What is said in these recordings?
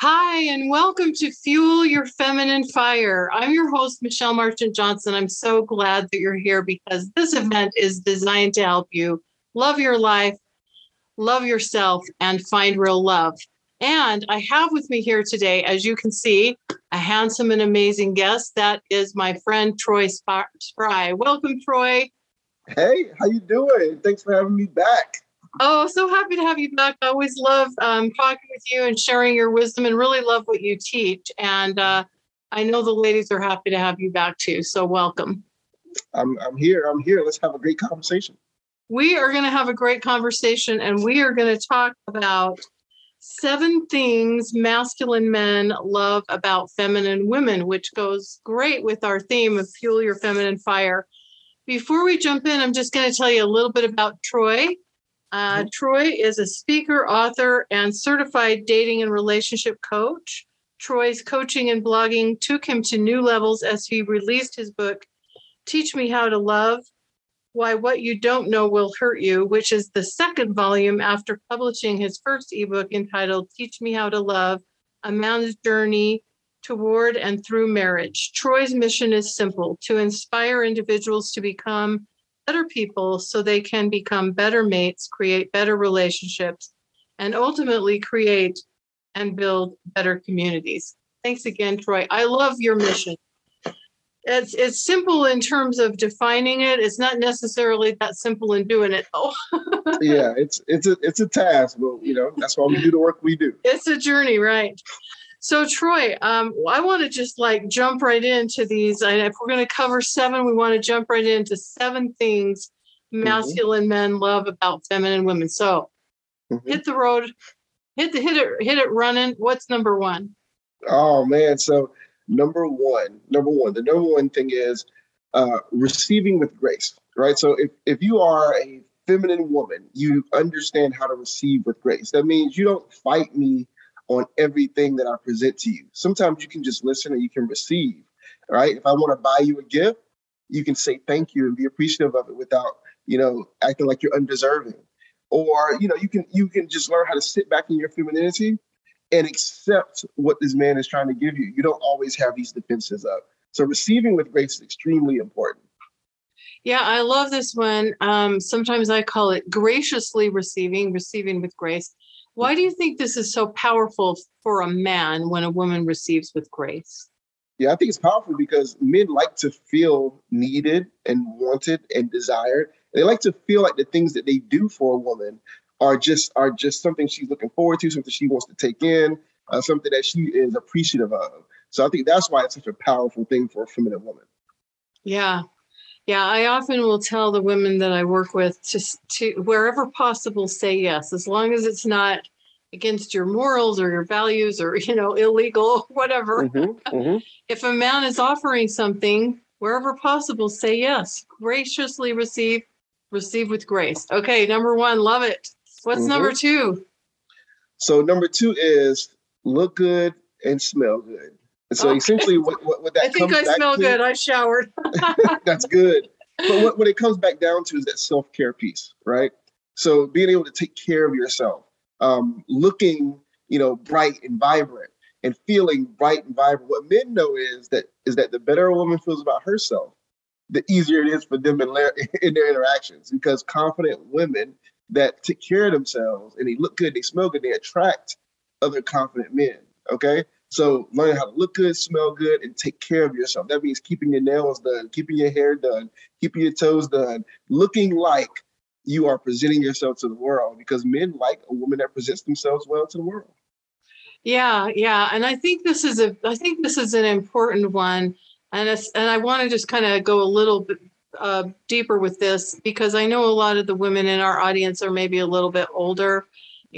Hi, and welcome to Fuel Your Feminine Fire. I'm your host, Michelle Marchant Johnson. I'm so glad that you're here because this event is designed to help you love your life, love yourself, and find real love. And I have with me here today, as you can see, a handsome and amazing guest. That is my friend, Troy Spry. Welcome, Troy. Hey, how you doing? Thanks for having me back. Oh, so happy to have you back. I always love talking with you and sharing your wisdom and really love what you teach. And I know the ladies are happy to have you back too. So welcome. I'm here. I'm here. Let's have a great conversation. We are going to have a great conversation and we are going to talk about 7 things masculine men love about feminine women, which goes great with our theme of Fuel Your Feminine Fire. Before we jump in, I'm just going to tell you a little bit about Troy. Troy is a speaker, author, and certified dating and relationship coach. Troy's coaching and blogging took him to new levels as he released his book, Teach Me How to Love, Why What You Don't Know Will Hurt You, which is the second volume after publishing his first ebook entitled Teach Me How to Love, A Man's Journey Toward and Through Marriage. Troy's mission is simple: to inspire individuals to become better people so they can become better mates, create better relationships, and ultimately create and build better communities. Thanks again, Troy. I love your mission. It's simple in terms of defining it. It's not necessarily that simple in doing it. Oh, Yeah, it's a task, but that's why we do the work we do. It's a journey, right? So Troy, I want to just jump right into these. And if we're going to cover 7, we want to jump right into 7 things masculine men love about feminine women. So hit the road, hit it running. What's number 1? Oh man, so number one, the number one thing is receiving with grace, right? So if you are a feminine woman, you understand how to receive with grace. That means you don't fight me on everything that I present to you. Sometimes you can just listen and you can receive, right? If I want to buy you a gift, you can say thank you and be appreciative of it without, acting like you're undeserving. Or, you can just learn how to sit back in your femininity and accept what this man is trying to give you. You don't always have these defenses up. So receiving with grace is extremely important. Yeah, I love this one. Sometimes I call it graciously receiving with grace. Why do you think this is so powerful for a man when a woman receives with grace? Yeah, I think it's powerful because men like to feel needed and wanted and desired. They like to feel like the things that they do for a woman are just something she's looking forward to, something she wants to take in, something that she is appreciative of. So I think that's why it's such a powerful thing for a feminine woman. Yeah. Yeah, I often will tell the women that I work with to wherever possible say yes, as long as it's not against your morals or your values or illegal, whatever. If a man is offering something, wherever possible, say yes. Graciously receive with grace. Okay, number 1, love it. What's number 2? So number 2 is look good and smell good. So essentially what that I think comes I back smell to, good. I showered. that's good. But what it comes back down to is that self-care piece, right? So being able to take care of yourself, looking, bright and vibrant and feeling bright and vibrant. What men know is that the better a woman feels about herself, the easier it is for them in their interactions, because confident women that take care of themselves and they look good, they smell good, they attract other confident men. Okay. So learn how to look good, smell good, and take care of yourself. That means keeping your nails done, keeping your hair done, keeping your toes done, looking like you are presenting yourself to the world, because men like a woman that presents themselves well to the world. Yeah, and I think this is an important one, and I want to just kind of go a little bit deeper with this, because I know a lot of the women in our audience are maybe a little bit older,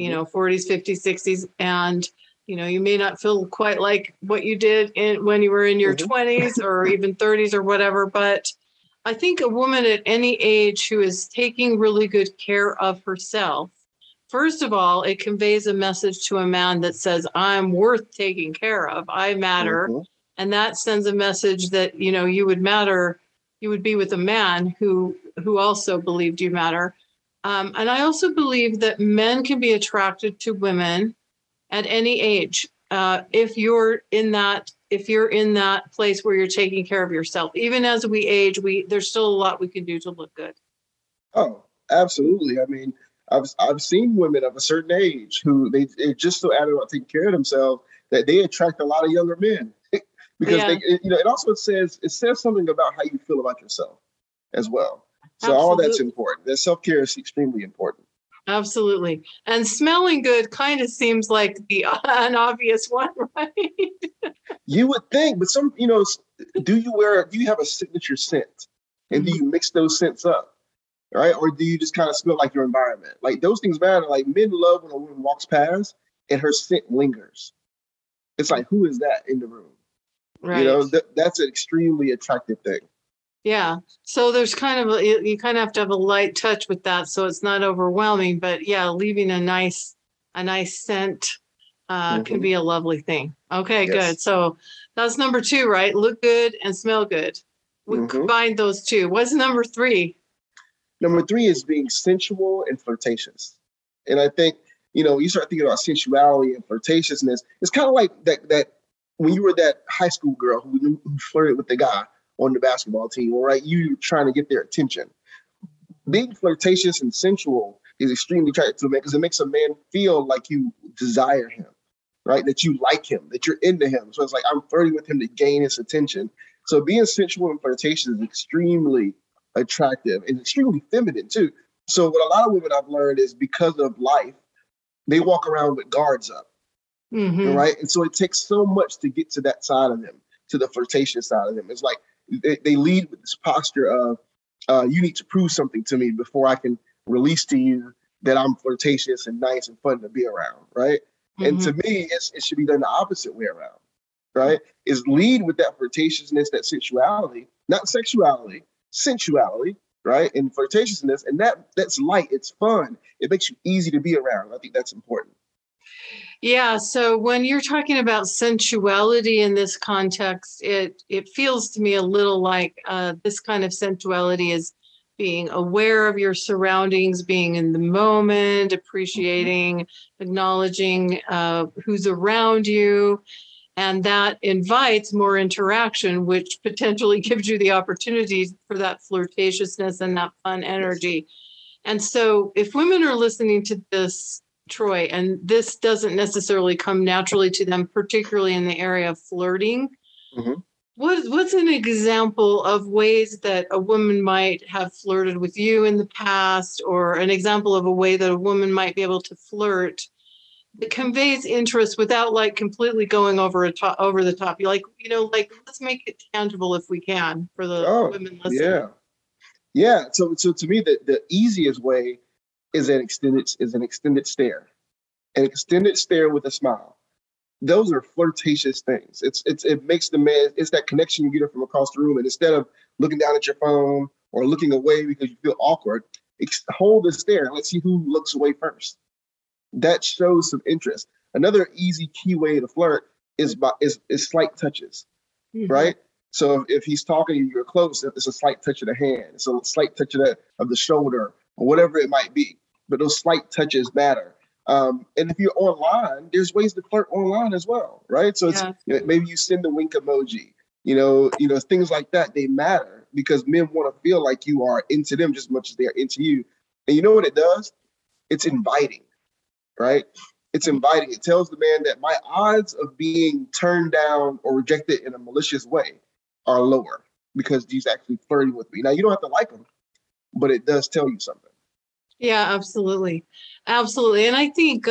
40s, 50s, 60s, and you may not feel quite like what you did when you were in your 20s or even 30s or whatever, but I think a woman at any age who is taking really good care of herself, first of all, it conveys a message to a man that says, I'm worth taking care of. I matter. And that sends a message that, you would matter. You would be with a man who also believed you matter. And I also believe that men can be attracted to women at any age. if you're in that place where you're taking care of yourself. Even as we age, there's still a lot we can do to look good. Oh, absolutely. I mean, I've seen women of a certain age who they're just so adamant about taking care of themselves that they attract a lot of younger men because it also says something about how you feel about yourself as well. So all that's important. The self-care is extremely important. Absolutely. And smelling good kind of seems like an obvious one, right? You would think, but do you have a signature scent? And do you mix those scents up? Right? Or do you just kind of smell like your environment? Like those things matter. Like men love when a woman walks past and her scent lingers. It's like, who is that in the room? Right. That's an extremely attractive thing. Yeah. So there's you kind of have to have a light touch with that, so it's not overwhelming. But yeah, leaving a nice scent can be a lovely thing. Okay, yes. Good. So that's number 2, right? Look good and smell good. We combined those two. What's number 3? Number 3 is being sensual and flirtatious. And I think, you start thinking about sensuality and flirtatiousness. It's kind of like that when you were that high school girl who flirted with the guy on the basketball team, right? You trying to get their attention. Being flirtatious and sensual is extremely attractive to a man because it makes a man feel like you desire him, right? That you like him, that you're into him. So it's like I'm flirting with him to gain his attention. So being sensual and flirtatious is extremely attractive and extremely feminine too. So what a lot of women I've learned is because of life, they walk around with guards up, right? And so it takes so much to get to that side of them, to the flirtatious side of them. It's like they lead with this posture of, you need to prove something to me before I can release to you that I'm flirtatious and nice and fun to be around, right? And to me, it should be done the opposite way around, right? Is lead with that flirtatiousness, that sensuality, not sexuality, sensuality, right? And flirtatiousness, and that's light, it's fun. It makes you easy to be around. I think that's important. Yeah. So when you're talking about sensuality in this context, it feels to me a little like this kind of sensuality is being aware of your surroundings, being in the moment, appreciating, acknowledging who's around you. And that invites more interaction, which potentially gives you the opportunity for that flirtatiousness and that fun energy. And so if women are listening to this, Troy, and this doesn't necessarily come naturally to them, particularly in the area of flirting, what's an example of ways that a woman might have flirted with you in the past, or an example of a way that a woman might be able to flirt that conveys interest without like completely going over the top? You like let's make it tangible if we can for the women listening. Yeah. So to me, the easiest way is an extended stare. An extended stare with a smile. Those are flirtatious things. It makes the man, it's that connection you get from across the room. And instead of looking down at your phone or looking away because you feel awkward, hold the stare. Let's see who looks away first. That shows some interest. Another easy key way to flirt is slight touches, right? So if he's talking to you, you're close, it's a slight touch of the hand. It's a slight touch of the shoulder or whatever it might be. But those slight touches matter. And if you're online, there's ways to flirt online as well, right? So it's maybe you send the wink emoji, things like that. They matter because men want to feel like you are into them just as much as they are into you. And you know what it does? It's inviting, right? It's inviting. It tells the man that my odds of being turned down or rejected in a malicious way are lower because he's actually flirting with me. Now, you don't have to like him, but it does tell you something. Yeah, absolutely. Absolutely. And I think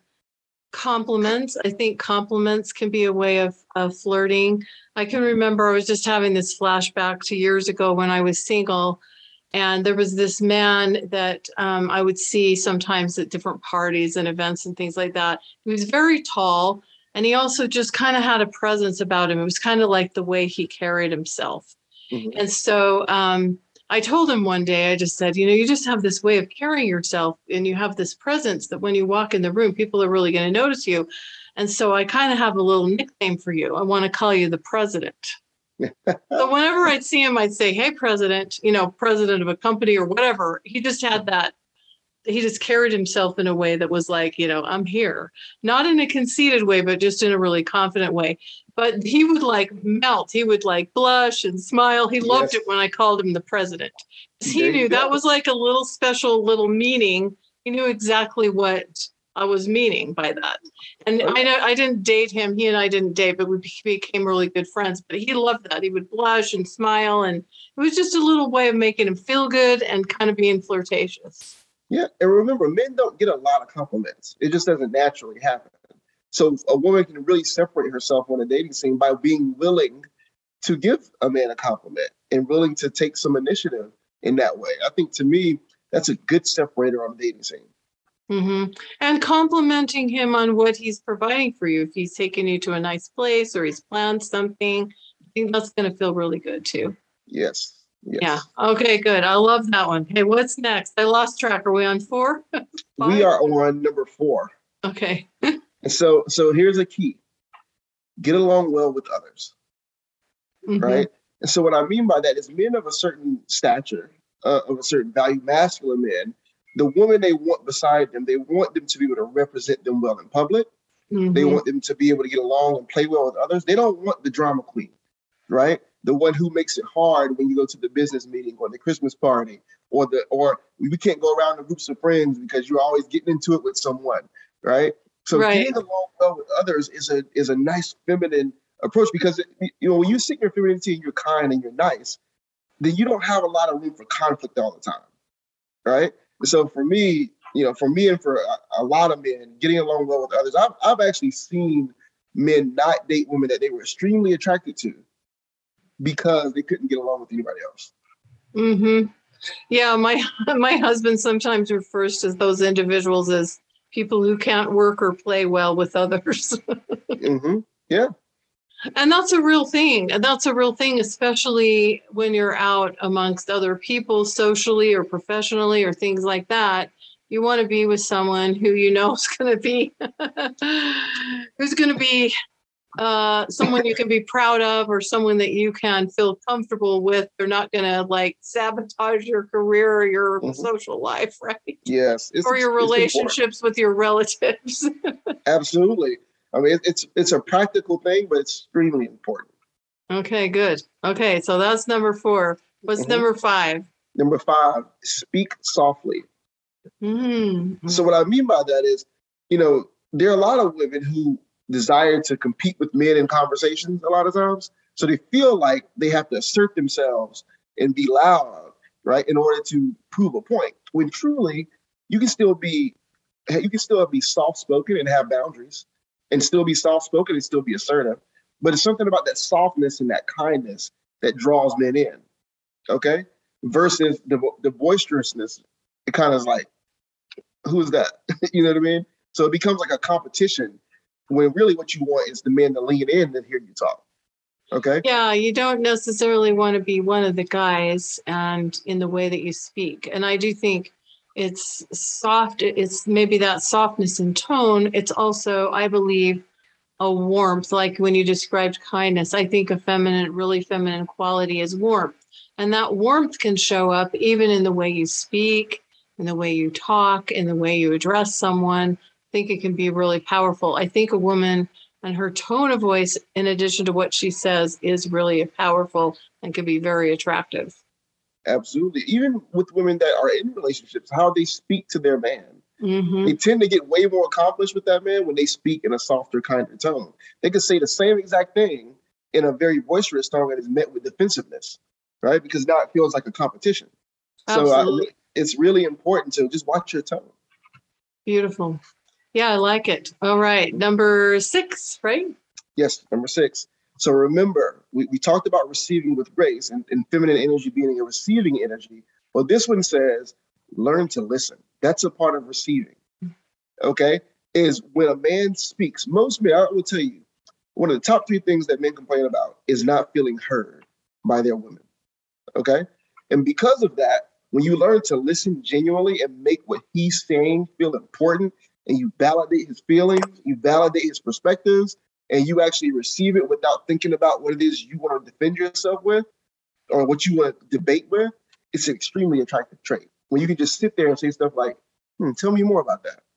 compliments can be a way of flirting. I can remember I was just having this flashback to years ago when I was single, and there was this man that I would see sometimes at different parties and events and things like that. He was very tall, and he also just kind of had a presence about him. It was kind of like the way he carried himself. And so I told him one day, I just said, you just have this way of carrying yourself and you have this presence that when you walk in the room, people are really going to notice you. And so I kind of have a little nickname for you. I want to call you the president. So whenever I'd see him, I'd say, hey, president, president of a company or whatever. He just had that just carried himself in a way that was like, I'm here, not in a conceited way, but just in a really confident way. But he would like melt. He would like blush and smile. He loved it when I called him the president. He knew that was like a little special little meaning. He knew exactly what I was meaning by that. And I didn't date him. He and I didn't date, but we became really good friends. But he loved that. He would blush and smile. And it was just a little way of making him feel good and kind of being flirtatious. Yeah. And remember, men don't get a lot of compliments. It just doesn't naturally happen. So a woman can really separate herself on a dating scene by being willing to give a man a compliment and willing to take some initiative in that way. I think to me, that's a good separator on a dating scene. Mm-hmm. And complimenting him on what he's providing for you. If he's taking you to a nice place or he's planned something, I think that's going to feel really good too. Yes. Yeah. Okay, good. I love that one. Hey, what's next? I lost track. Are we on 4? We are on number 4. Okay. And so here's a key. Get along well with others. Mm-hmm. Right? And so what I mean by that is men of a certain stature, of a certain value, masculine men, the woman they want beside them, they want them to be able to represent them well in public. Mm-hmm. They want them to be able to get along and play well with others. They don't want the drama queen, right? The one who makes it hard when you go to the business meeting or the Christmas party, or we can't go around in groups of friends because you're always getting into it with someone, right? So getting along well with others is a nice feminine approach, because when you sit in your femininity and you're kind and you're nice, then you don't have a lot of room for conflict all the time, right? So for me and for a lot of men, getting along well with others, I've actually seen men not date women that they were extremely attracted to because they couldn't get along with anybody else. Mm-hmm. Yeah, my husband sometimes refers to those individuals as people who can't work or play well with others. Mm-hmm. Yeah. And that's a real thing. And that's a real thing, especially when you're out amongst other people socially or professionally or things like that. You want to be with someone who you know is going to be someone you can be proud of, or someone that you can feel comfortable with. They're not going to like sabotage your career or your social life, right? Yes. Or your relationships with your relatives. Absolutely. I mean, it's a practical thing, but it's extremely important. Okay, good. Okay, so that's number 4. What's number 5? Number 5, speak softly. Mm-hmm. So what I mean by that is, there are a lot of women who desire to compete with men in conversations a lot of times. So they feel like they have to assert themselves and be loud, right, in order to prove a point. When truly, you can still be soft-spoken and have boundaries, and still be soft-spoken and still be assertive. But it's something about that softness and that kindness that draws men in, okay? Versus the boisterousness. It kind of is like, who's that? You know what I mean? So it becomes like a competition when really what you want is the men to lean in and hear you talk, okay? Yeah, you don't necessarily want to be one of the guys and in the way that you speak. And I do think it's soft. It's maybe that softness in tone. It's also, I believe, a warmth. Like when you described kindness, I think a really feminine quality is warmth. And that warmth can show up even in the way you speak, in the way you talk, in the way you address someone. I think it can be really powerful. I think a woman and her tone of voice, in addition to what she says, is really powerful and can be very attractive. Absolutely. Even with women that are in relationships, how they speak to their man. Mm-hmm. They tend to get way more accomplished with that man when they speak in a softer, kinder tone. They could say the same exact thing in a very boisterous tone that is met with defensiveness, right? Because now it feels like a competition. Absolutely. So it's really important to just watch your tone. Beautiful. Yeah, I like it. All right. Number 6, right? Yes, number 6. So remember, we talked about receiving with grace and feminine energy being a receiving energy. Well, this one says, learn to listen. That's a part of receiving, okay? Is when a man speaks, most men, I will tell you, one of the top 3 things that men complain about is not feeling heard by their women, okay? And because of that, when you learn to listen genuinely and make what he's saying feel important, and you validate his feelings, you validate his perspectives, and you actually receive it without thinking about what it is you want to defend yourself with or what you want to debate with, it's an extremely attractive trait. When you can just sit there and say stuff like, Tell me more about that.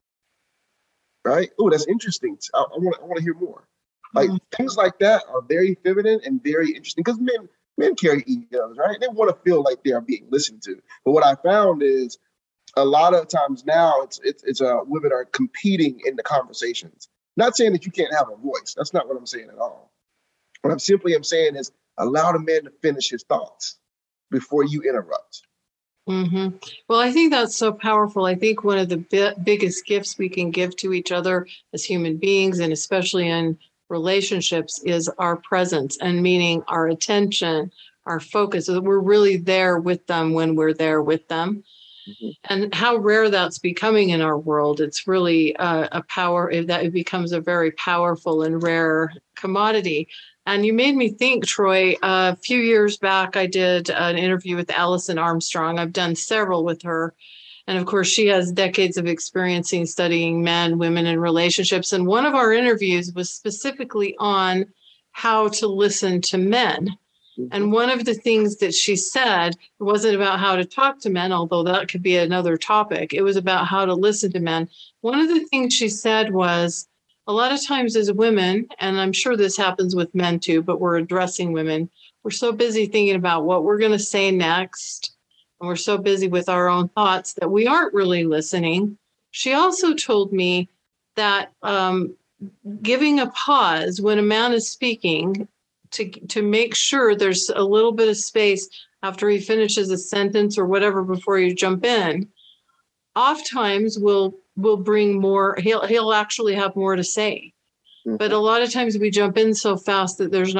Right? Oh, that's interesting. I want to hear more. Like things like that are very feminine and very interesting because men carry egos, right? They want to feel like they are being listened to. But what I found is a lot of times now it's women are competing in the conversations. Not saying that you can't have a voice. That's not what I'm saying at all. What I'm saying is allow the man to finish his thoughts before you interrupt. Mm-hmm. Well, I think that's so powerful. I think one of the biggest gifts we can give to each other as human beings, and especially in relationships, is our presence, and meaning our attention, our focus. So that we're really there with them when we're there with them. Mm-hmm. And how rare that's becoming in our world. It's really a power that it becomes a very powerful and rare commodity. And you made me think, Troy, a few years back, I did an interview with Alison Armstrong. I've done several with her. And of course, she has decades of experience in studying men, women, and relationships. And one of our interviews was specifically on how to listen to men. Mm-hmm. And one of the things that she said wasn't about how to talk to men, although that could be another topic. It was about how to listen to men. One of the things she said was, a lot of times as women, and I'm sure this happens with men too, but we're addressing women, we're so busy thinking about what we're going to say next. And we're so busy with our own thoughts that we aren't really listening. She also told me that giving a pause when a man is speaking to make sure there's a little bit of space after he finishes a sentence or whatever before you jump in, oftentimes will bring more. He'll actually have more to say. Mm-hmm. But a lot of times we jump in so fast that there's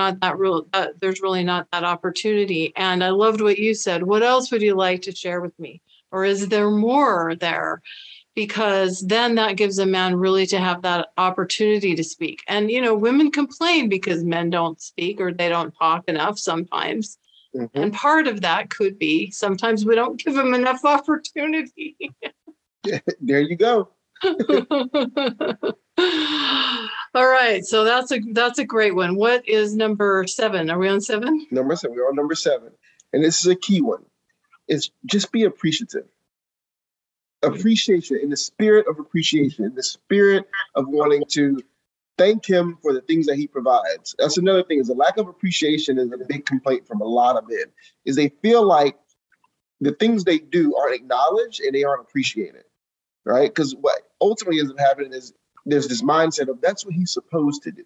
really not that opportunity. And I loved what you said. What else would you like to share with me? Or is there more there? Because then that gives a man really to have that opportunity to speak. And, women complain because men don't speak or they don't talk enough sometimes. Mm-hmm. And part of that could be sometimes we don't give them enough opportunity. There you go. All right. So that's a great one. What is number 7? Are we on 7? Number 7. We're on number 7. And this is a key one. It's just be appreciative. Appreciation, in the spirit of appreciation, in the spirit of wanting to thank him for the things that he provides. That's another thing, is the lack of appreciation is a big complaint from a lot of men, is they feel like the things they do aren't acknowledged and they aren't appreciated, right? Because what ultimately ends up happening is there's this mindset of that's what he's supposed to do,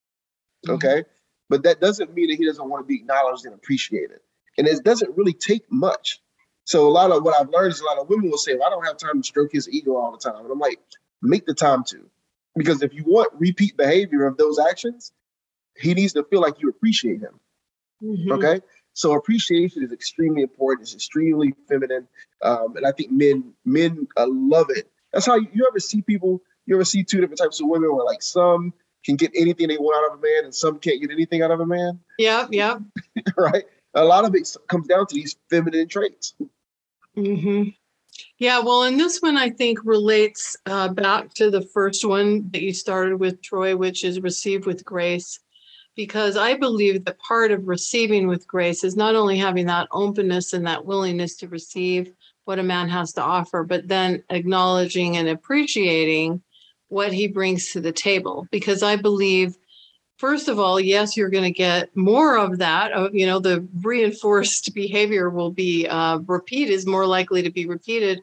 okay? Mm-hmm. But that doesn't mean that he doesn't want to be acknowledged and appreciated. And it doesn't really take much. So a lot of what I've learned is a lot of women will say, well, I don't have time to stroke his ego all the time. And I'm like, make the time to. Because if you want repeat behavior of those actions, he needs to feel like you appreciate him. Mm-hmm. Okay? So appreciation is extremely important. It's extremely feminine. And I think men love it. That's how you ever see people, you ever see two different types of women where like some can get anything they want out of a man and some can't get anything out of a man? Yeah. Right? A lot of it comes down to these feminine traits. Mm-hmm. Yeah, well, and this one I think relates back to the first one that you started with, Troy, which is receive with grace, because I believe that part of receiving with grace is not only having that openness and that willingness to receive what a man has to offer, but then acknowledging and appreciating what he brings to the table. Because I believe, first of all, yes, you're going to get more of that. The reinforced behavior will be is more likely to be repeated.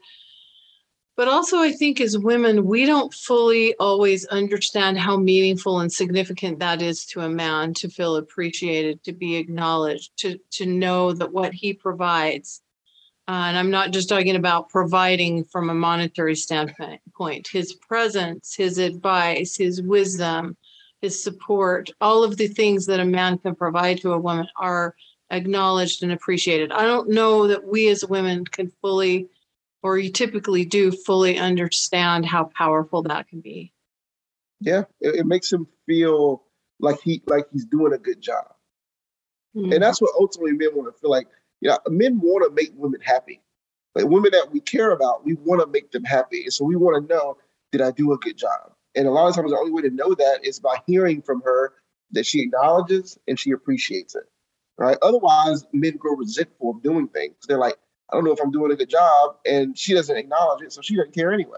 But also, I think as women, we don't fully always understand how meaningful and significant that is to a man, to feel appreciated, to be acknowledged, to know that what he provides. And I'm not just talking about providing from a monetary standpoint, his presence, his advice, his wisdom, his support, all of the things that a man can provide to a woman are acknowledged and appreciated. I don't know that we as women can fully, or you typically do fully understand how powerful that can be. Yeah, it makes him feel like he's doing a good job. Mm-hmm. And that's what ultimately men want to feel like. Men want to make women happy. Like women that we care about, we want to make them happy. And so we want to know, did I do a good job? And a lot of times the only way to know that is by hearing from her that she acknowledges and she appreciates it, right? Otherwise, men grow resentful of doing things. They're like, I don't know if I'm doing a good job, and she doesn't acknowledge it, so she doesn't care anyway.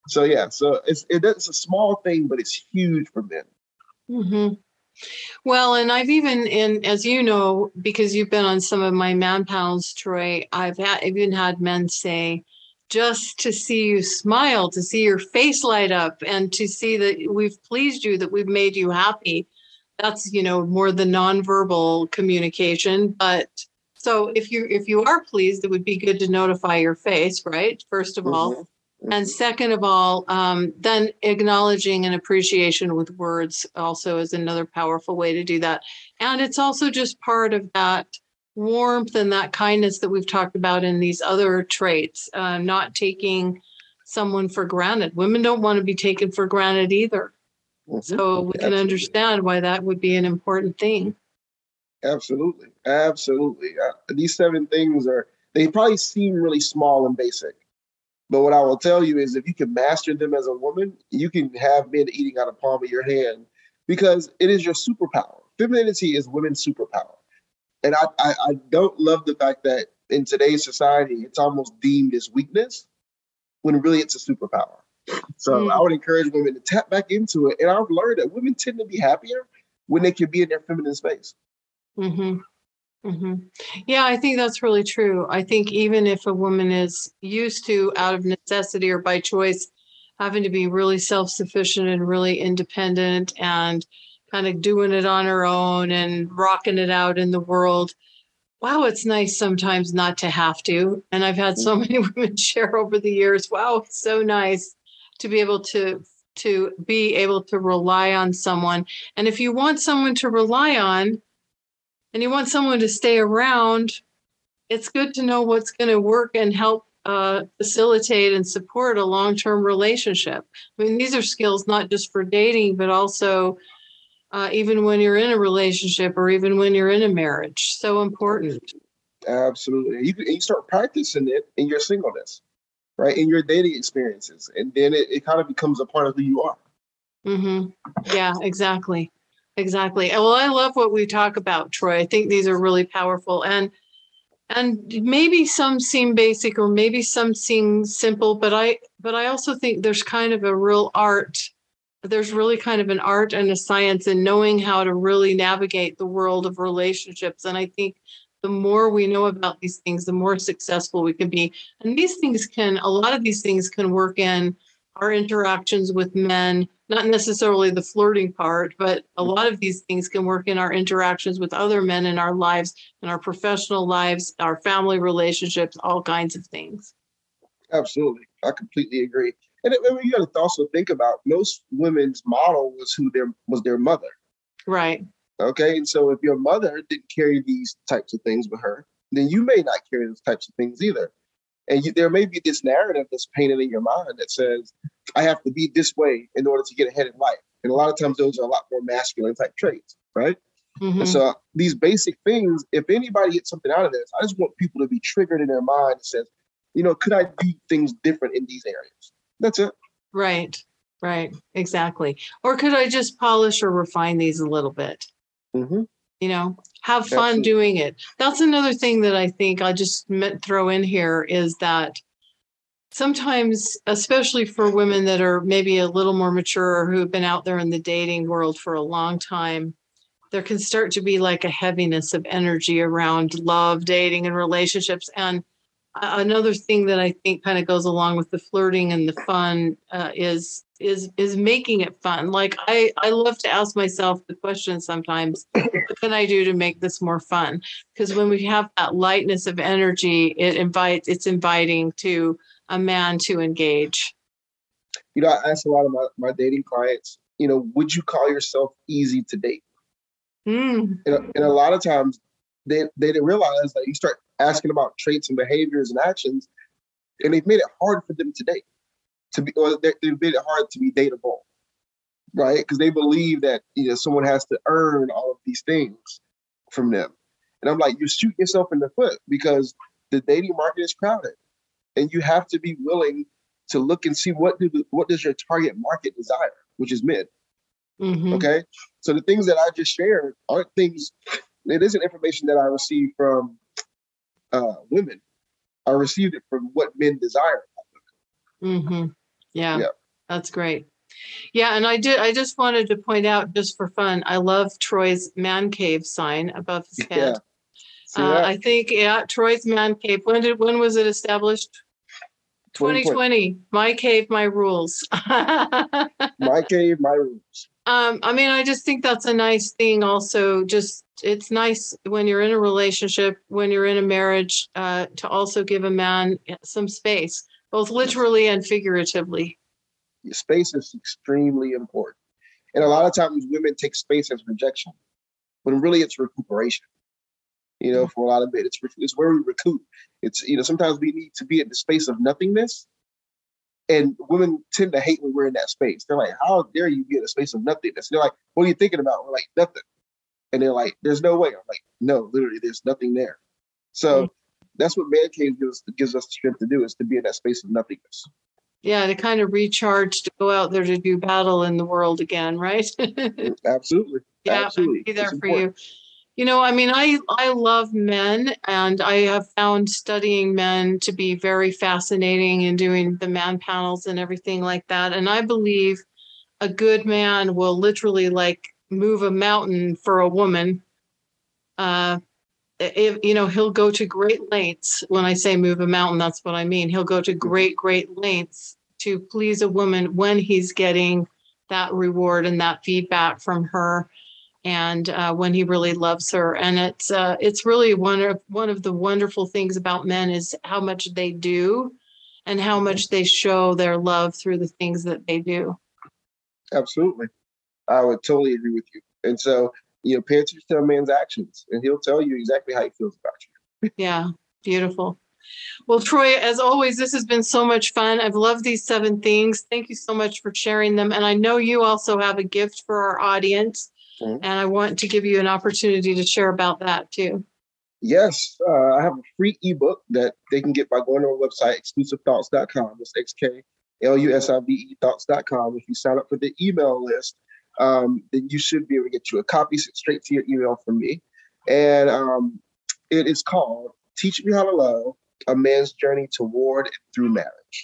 So yeah, so it's a small thing, but it's huge for men. Mm-hmm. Well, and I've as you know, because you've been on some of my man panels, Troy, I've even had men say, just to see you smile, to see your face light up, and to see that we've pleased you, that we've made you happy. That's, more the nonverbal communication. But so if you are pleased, it would be good to notify your face, right? First of all. Mm-hmm. And second of all, then acknowledging and appreciation with words also is another powerful way to do that. And it's also just part of that warmth and that kindness that we've talked about in these other traits, not taking someone for granted. Women don't want to be taken for granted either. Mm-hmm. So we can understand why that would be an important thing. Absolutely. These 7 things they probably seem really small and basic. But what I will tell you is if you can master them as a woman, you can have men eating out of the palm of your hand because it is your superpower. Femininity is women's superpower. And I don't love the fact that in today's society, it's almost deemed as weakness when really it's a superpower. So I would encourage women to tap back into it. And I've learned that women tend to be happier when they can be in their feminine space. Mm-hmm. Mm-hmm. Yeah, I think that's really true. I think even if a woman is used to, out of necessity or by choice, having to be really self-sufficient and really independent and kind of doing it on her own and rocking it out in the world, wow, it's nice sometimes not to have to. And I've had so many women share over the years, wow, it's so nice to be able to rely on someone. And if you want someone to rely on, and you want someone to stay around, it's good to know what's going to work and help facilitate and support a long-term relationship. I mean, these are skills not just for dating, but also even when you're in a relationship or even when you're in a marriage. So important. Absolutely. You start practicing it in your singleness, right? In your dating experiences. And then it kind of becomes a part of who you are. Mm-hmm. Yeah, exactly. Exactly. Well, I love what we talk about, Troy. I think these are really powerful. And maybe some seem basic or maybe some seem simple, but I also think there's kind of a real art. There's really kind of an art and a science in knowing how to really navigate the world of relationships. And I think the more we know about these things, the more successful we can be. And a lot of these things can work in our interactions with men, not necessarily the flirting part, but a lot of these things can work in our interactions with other men in our lives, in our professional lives, our family relationships, all kinds of things. Absolutely. I completely agree. And you got to also think about most women's model was their mother. Right. Okay. And so if your mother didn't carry these types of things with her, then you may not carry those types of things either. And there may be this narrative that's painted in your mind that says, I have to be this way in order to get ahead in life. And a lot of times those are a lot more masculine type traits, right? Mm-hmm. And so these basic things, if anybody gets something out of this, I just want people to be triggered in their mind and says, could I do things different in these areas? That's it. Right. Exactly. Or could I just polish or refine these a little bit? Mm-hmm. Have fun Absolutely. Doing it. That's another thing that I think I just throw in here is that sometimes, especially for women that are maybe a little more mature or who have been out there in the dating world for a long time, there can start to be like a heaviness of energy around love, dating, and relationships. And another thing that I think kind of goes along with the flirting and the fun is making it fun. Like I love to ask myself the question sometimes, what can I do to make this more fun? Because when we have that lightness of energy, it's inviting to a man to engage. I ask a lot of my dating clients, would you call yourself easy to date? And a lot of times they didn't realize that you start asking about traits and behaviors and actions, and they've made it hard for them to date, they've made it hard to be dateable, right? Because they believe that someone has to earn all of these things from them. And I'm like, you shoot yourself in the foot because the dating market is crowded, and you have to be willing to look and see what does your target market desire, which is men. Mm-hmm. Okay, so the things that I just shared aren't things. It isn't information that I received from women. I received it from what men desire. Mm-hmm. Yeah, Yeah. that's great. Yeah, and I just wanted to point out, just for fun, I love Troy's man cave sign above his Yeah. head. See that? I think, yeah, Troy's man cave. When was it established? 2020. My cave, my rules. My cave, my rules. I mean, I just think that's a nice thing. Also, just it's nice when you're in a relationship, when you're in a marriage, to also give a man some space, both literally and figuratively. Your space is extremely important. And a lot of times women take space as rejection, when really it's recuperation. You know, for a lot of it, it's where we recoup. It's, you know, sometimes we need to be in the space of nothingness. And women tend to hate when we're in that space. They're like, how dare you be in a space of nothingness? They're like, what are you thinking about? We're like, nothing. And they're like, there's no way. I'm like, no, literally, there's nothing there. So that's what man cave gives us the strength to do, is to be in that space of nothingness. Yeah, to kind of recharge, to go out there to do battle in the world again, right? Absolutely. Yeah, Absolutely. and be there It's for important. you. You know, I mean, I love men, and I have found studying men to be very fascinating and doing the man panels and everything like that. And I believe a good man will literally like move a mountain for a woman. If, you know, he'll go to great lengths. When I say move a mountain, that's what I mean. He'll go to great lengths to please a woman when he's getting that reward and that feedback from her, and when he really loves her. And it's really one of the wonderful things about men is how much they do and how much they show their love through the things that they do. Absolutely. I would totally agree with you. And so, you know, pay attention to a man's actions, and he'll tell you exactly how he feels about you. Yeah, beautiful. Well, Troy, as always, this has been so much fun. I've loved these 7 things. Thank you so much for sharing them. And I know you also have a gift for our audience, and I want to give you an opportunity to share about that too. Yes, I have a free ebook that they can get by going to our website, exclusivethoughts.com. It's XKLUSIVE thoughts.com. If you sign up for the email list, then you should be able to get you a copy sent straight to your email from me. And it is called Teach Me How to Love, A Man's Journey Toward and Through Marriage.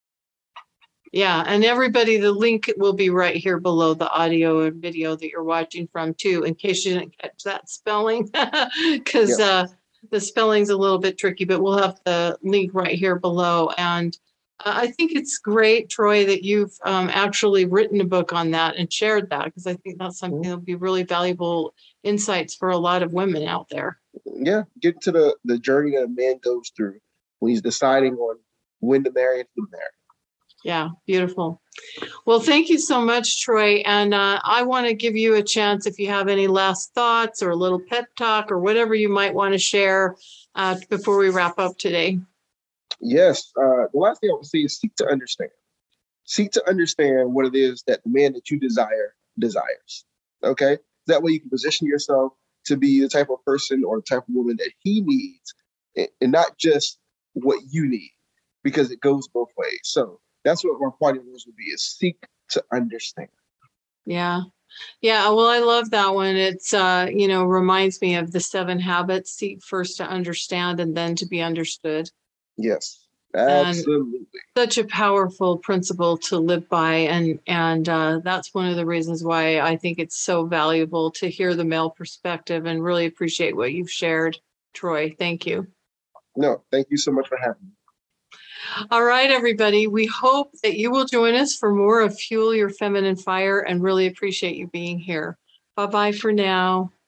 Yeah, and everybody, the link will be right here below the audio and video that you're watching from too, in case you didn't catch that spelling, because the spelling's a little bit tricky, but we'll have the link right here below. And I think it's great, Troy, that you've actually written a book on that and shared that, because I think that's something that'll be really valuable insights for a lot of women out there. Yeah, get to the journey that a man goes through when he's deciding on when to marry and who to marry. Yeah, beautiful. Well, thank you so much, Troy. And I want to give you a chance if you have any last thoughts or a little pep talk or whatever you might want to share before we wrap up today. Yes. The last thing I would say is seek to understand. Seek to understand what it is that the man that you desires. Okay? That way you can position yourself to be the type of person or the type of woman that he needs, and not just what you need, because it goes both ways. So that's what my parting words would be, is seek to understand. Yeah. Yeah. Well, I love that one. It's, you know, reminds me of the 7 habits: seek first to understand and then to be understood. Yes, absolutely. And such a powerful principle to live by. And that's one of the reasons why I think it's so valuable to hear the male perspective, and really appreciate what you've shared, Troy. Thank you. No, thank you so much for having me. All right, everybody. We hope that you will join us for more of Fuel Your Feminine Fire, and really appreciate you being here. Bye-bye for now.